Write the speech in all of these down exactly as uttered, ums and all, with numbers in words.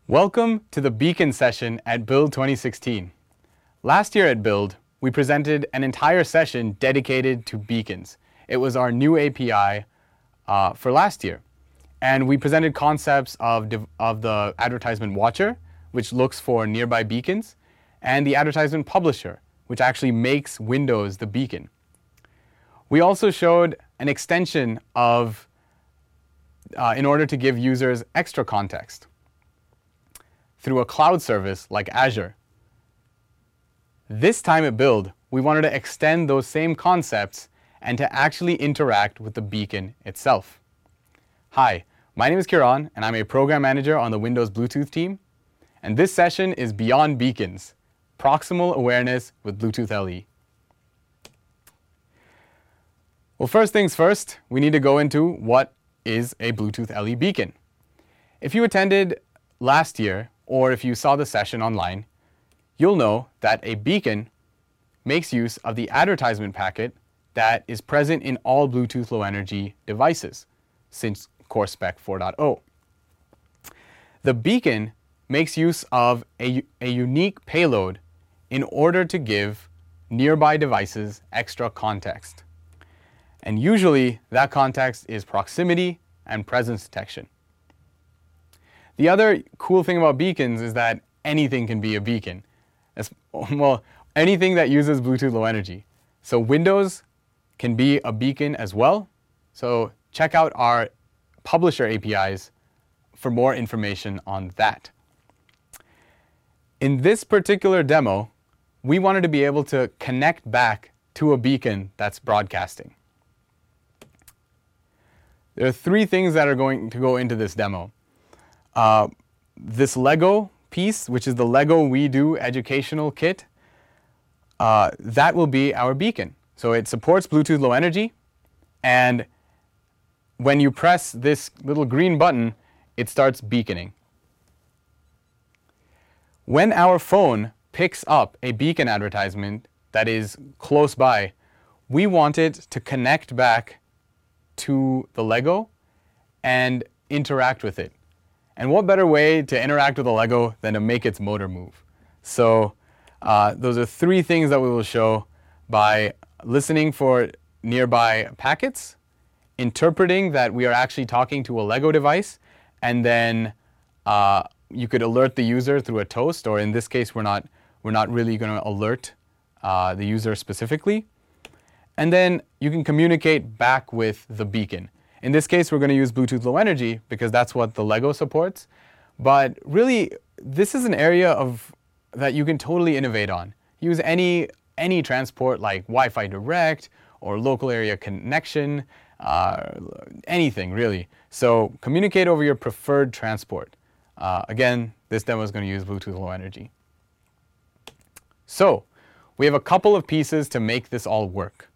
Welcome to the Beacon session at Build twenty sixteen. Last year at Build, we presented an entire session dedicated to beacons. It was our new A P I uh, for last year. And we presented concepts of, of the advertisement watcher, which looks for nearby beacons, and the advertisement publisher, which actually makes Windows the beacon. We also showed an extension of, uh, in order to give users extra context, through a cloud service like Azure. This time at Build, we wanted to extend those same concepts and to actually interact with the beacon itself. Hi, my name is Kiran, and I'm a program manager on the Windows Bluetooth team. And this session is Beyond Beacons, Proximal Awareness with Bluetooth L E. Well, first things first, we need to go into what is a Bluetooth L E beacon. If you attended last year, or if you saw the session online, you'll know that a beacon makes use of the advertisement packet that is present in all Bluetooth Low Energy devices since Core Spec four point oh. The beacon makes use of a, a unique payload in order to give nearby devices extra context. And usually that context is proximity and presence detection. The other cool thing about beacons is that anything can be a beacon. As, well, anything that uses Bluetooth Low Energy. So Windows can be a beacon as well. So check out our publisher A P Is for more information on that. In this particular demo, we wanted to be able to connect back to a beacon that's broadcasting. There are three things that are going to go into this demo. Uh, this Lego piece, which is the Lego WeDo educational kit, uh, that will be our beacon. So it supports Bluetooth Low Energy, and when you press this little green button, it starts beaconing. When our phone picks up a beacon advertisement that is close by, we want it to connect back to the Lego and interact with it. And what better way to interact with a Lego than to make its motor move? So uh, those are three things that we will show by listening for nearby packets, interpreting that we are actually talking to a Lego device, and then uh, you could alert the user through a toast, or in this case, we're not, we're not really going to alert uh, the user specifically. And then you can communicate back with the beacon. In this case, we're going to use Bluetooth Low Energy because that's what the Lego supports. But really, this is an area of that you can totally innovate on. Use any, any transport like Wi-Fi Direct or local area connection, uh, anything really. So communicate over your preferred transport. Uh, again, this demo is going to use Bluetooth Low Energy. So we have a couple of pieces to make this all work.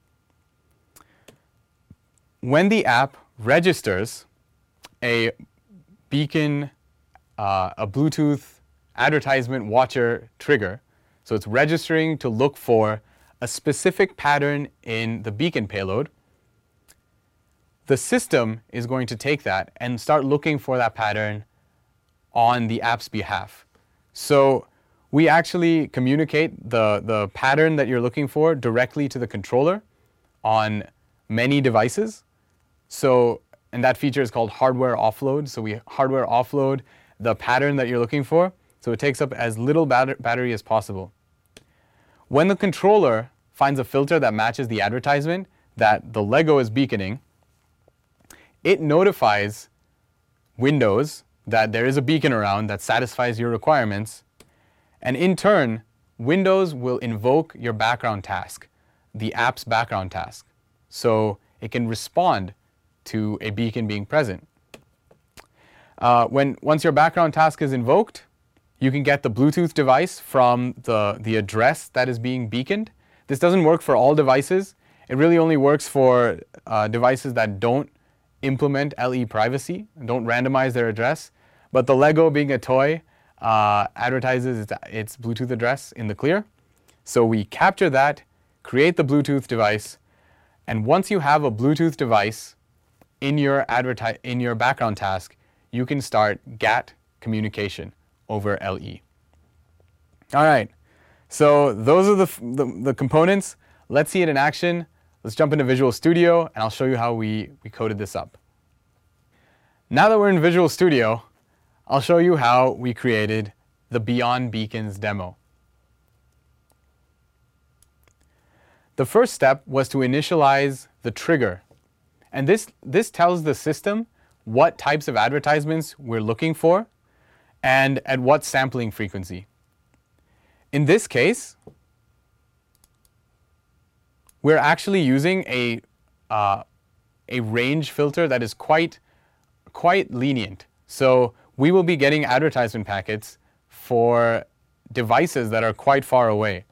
When the app registers a beacon, uh, a Bluetooth advertisement watcher trigger, so it's registering to look for a specific pattern in the beacon payload, the system is going to take that and start looking for that pattern on the app's behalf. So we actually communicate the, the pattern that you're looking for directly to the controller on many devices. So, and that feature is called hardware offload. So we hardware offload the pattern that you're looking for, so it takes up as little batter battery as possible. When the controller finds a filter that matches the advertisement that the Lego is beaconing, it notifies Windows that there is a beacon around that satisfies your requirements, and in turn, Windows will invoke your background task, the app's background task, so it can respond to a beacon being present. Uh, when, once your background task is invoked, you can get the Bluetooth device from the, the address that is being beaconed. This doesn't work for all devices. It really only works for uh, devices that don't implement L E privacy, don't randomize their address. But the Lego, being a toy, uh, advertises its, its Bluetooth address in the clear. So we capture that, create the Bluetooth device, and once you have a Bluetooth device in your, adverti in your background task, you can start G A T communication over L E. All right, so those are the, the, the components. Let's see it in action. Let's jump into Visual Studio, and I'll show you how we, we coded this up. Now that we're in Visual Studio, I'll show you how we created the Beyond Beacons demo. The first step was to initialize the trigger. And this, this tells the system what types of advertisements we're looking for and at what sampling frequency. In this case, we're actually using a, uh, a range filter that is quite, quite lenient. So we will be getting advertisement packets for devices that are quite far away.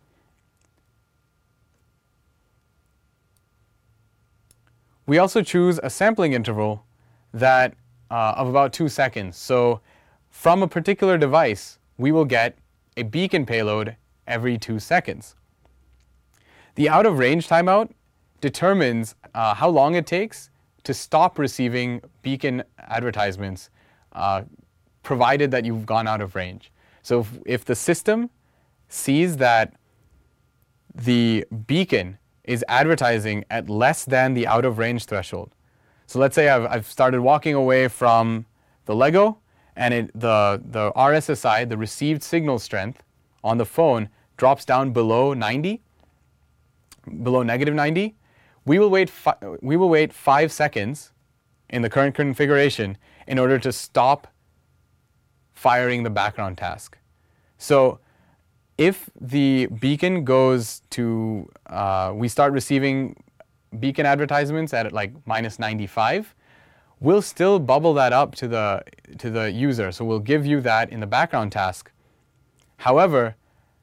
We also choose a sampling interval that, uh, of about two seconds. So from a particular device, we will get a beacon payload every two seconds. The out of range timeout determines uh, how long it takes to stop receiving beacon advertisements, uh, provided that you've gone out of range. So if, if the system sees that the beacon is advertising at less than the out of range threshold. So let's say I've, I've started walking away from the Lego, and it, the, the R S S I, the received signal strength on the phone, drops down below ninety, below negative ninety. We will wait, fi we will wait five seconds in the current configuration in order to stop firing the background task. So if the beacon goes to, uh, we start receiving beacon advertisements at like minus ninety-five, we'll still bubble that up to the, to the user. So we'll give you that in the background task. However,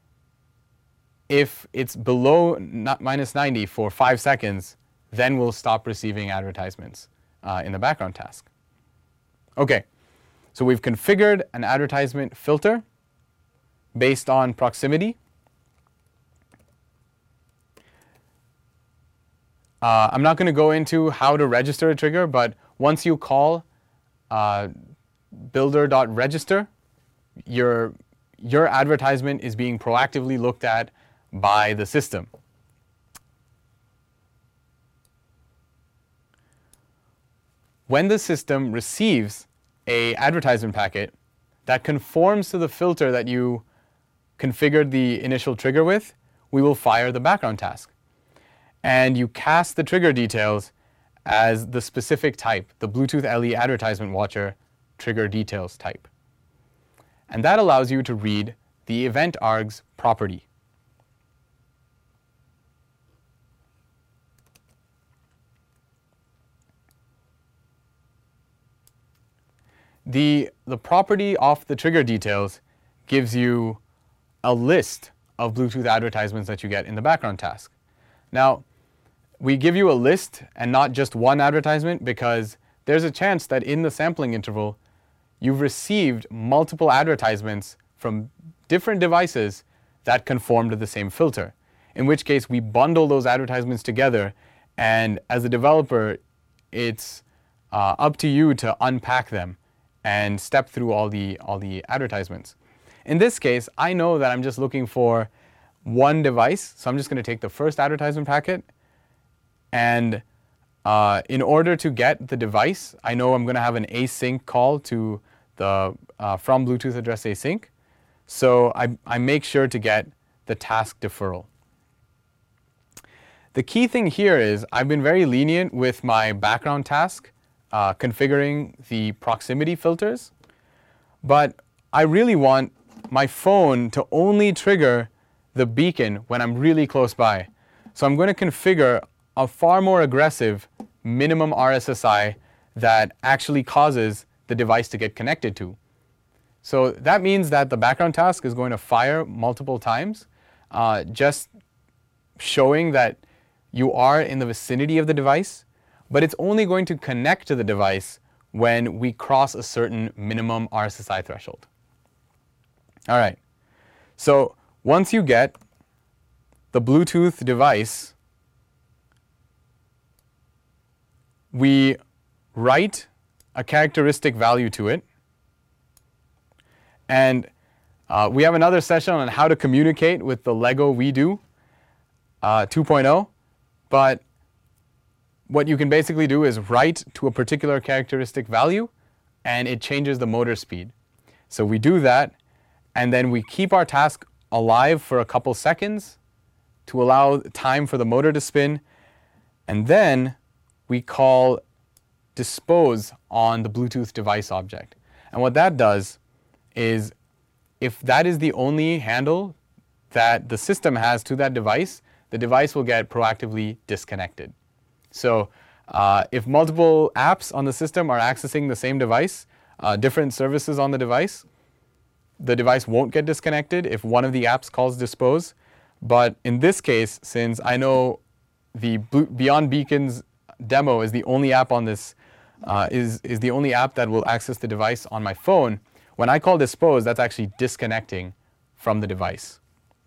if it's below not minus ninety for five seconds, then we'll stop receiving advertisements uh, in the background task. OK, so we've configured an advertisement filter based on proximity. Uh, I'm not going to go into how to register a trigger, but once you call uh, builder.register, your, your advertisement is being proactively looked at by the system. When the system receives an advertisement packet that conforms to the filter that you configured the initial trigger with, we will fire the background task. And you cast the trigger details as the specific type, the Bluetooth L E advertisement watcher trigger details type. And that allows you to read the event args property. The, the property of the trigger details gives you a list of Bluetooth advertisements that you get in the background task. Now, we give you a list and not just one advertisement because there's a chance that in the sampling interval, you've received multiple advertisements from different devices that conform to the same filter, in which case we bundle those advertisements together, and as a developer, it's uh, up to you to unpack them and step through all the, all the advertisements. In this case, I know that I'm just looking for one device, so I'm just going to take the first advertisement packet, and uh, in order to get the device, I know I'm going to have an async call to the uh, from Bluetooth address async, so I, I make sure to get the task deferral. The key thing here is I've been very lenient with my background task, uh, configuring the proximity filters, but I really want my phone to only trigger the beacon when I'm really close by. So I'm going to configure a far more aggressive minimum R S S I that actually causes the device to get connected to. So that means that the background task is going to fire multiple times, uh, just showing that you are in the vicinity of the device, but it's only going to connect to the device when we cross a certain minimum R S S I threshold. All right, so once you get the Bluetooth device, we write a characteristic value to it, and Uh, we have another session on how to communicate with the Lego WeDo uh, two point oh, but what you can basically do is write to a particular characteristic value, and it changes the motor speed. So we do that, and then we keep our task alive for a couple seconds to allow time for the motor to spin, and then we call dispose on the Bluetooth device object. And what that does is, if that is the only handle that the system has to that device, the device will get proactively disconnected. So uh, if multiple apps on the system are accessing the same device, uh, different services on the device, the device won't get disconnected if one of the apps calls dispose. But in this case, since I know the Beyond Beacons demo is the only app on this, uh, is, is the only app that will access the device on my phone, when I call dispose, that's actually disconnecting from the device.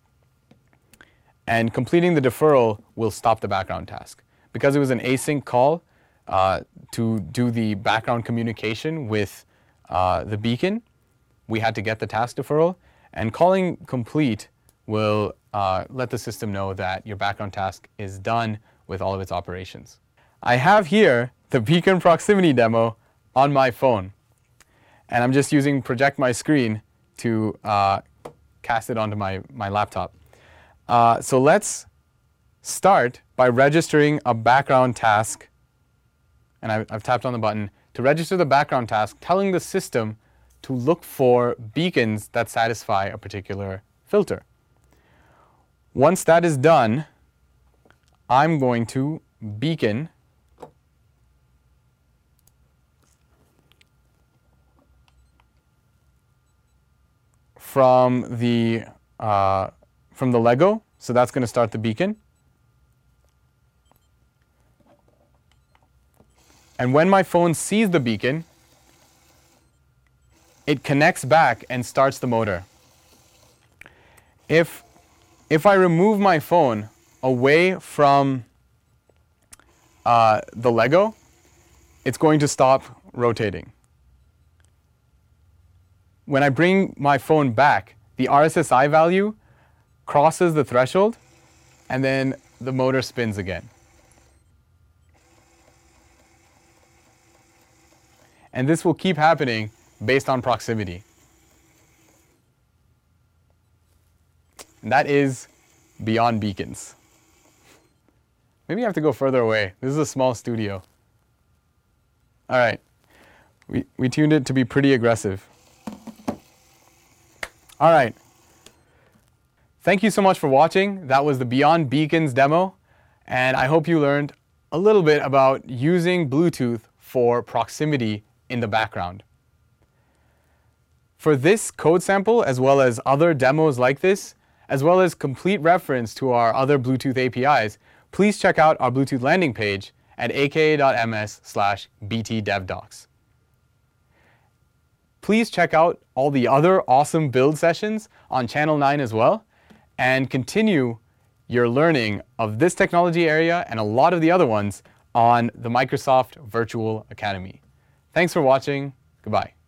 And completing the deferral will stop the background task. Because it was an async call uh, to do the background communication with uh, the beacon, we had to get the task deferral. And calling complete will uh, let the system know that your background task is done with all of its operations. I have here the beacon proximity demo on my phone. And I'm just using Project My Screen to uh, cast it onto my, my laptop. Uh, so let's start by registering a background task. And I've, I've tapped on the button to register the background task, telling the system to look for beacons that satisfy a particular filter. Once that is done, I'm going to beacon from the, uh, from the Lego. So that's going to start the beacon. And when my phone sees the beacon, it connects back and starts the motor. If, if I remove my phone away from uh, the Lego, it's going to stop rotating. When I bring my phone back, the R S S I value crosses the threshold, and then the motor spins again. And this will keep happening based on proximity. And that is Beyond Beacons. Maybe I have to go further away. This is a small studio. All right. We, we tuned it to be pretty aggressive. All right. Thank you so much for watching. That was the Beyond Beacons demo. And I hope you learned a little bit about using Bluetooth for proximity in the background. For this code sample, as well as other demos like this, as well as complete reference to our other Bluetooth A P Is, please check out our Bluetooth landing page at aka.ms slash btdevdocs. Please check out all the other awesome build sessions on Channel nine as well, and continue your learning of this technology area and a lot of the other ones on the Microsoft Virtual Academy. Thanks for watching. Goodbye.